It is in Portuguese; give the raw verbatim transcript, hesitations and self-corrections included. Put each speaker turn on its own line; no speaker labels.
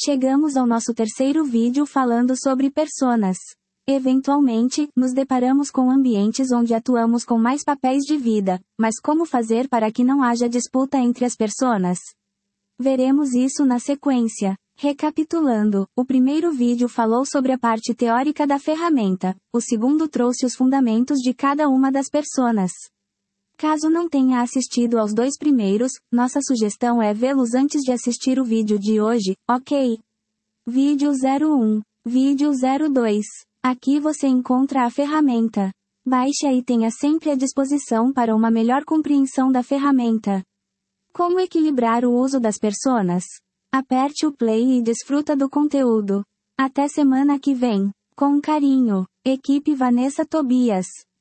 Chegamos ao nosso terceiro vídeo falando sobre personas. Eventualmente, nos deparamos com ambientes onde atuamos com mais papéis de vida, mas como fazer para que não haja disputa entre as personas? Veremos isso na sequência. Recapitulando, o primeiro vídeo falou sobre a parte teórica da ferramenta, o segundo trouxe os fundamentos de cada uma das personas. Caso não tenha assistido aos dois primeiros, nossa sugestão é vê-los antes de assistir o vídeo de hoje, ok? Vídeo zero um. Vídeo zero dois. Aqui você encontra a ferramenta. Baixe-a e tenha sempre à disposição para uma melhor compreensão da ferramenta. Como equilibrar o uso das personas? Aperte o play e desfruta do conteúdo. Até semana que vem. Com carinho. Equipe Vanessa Tobias.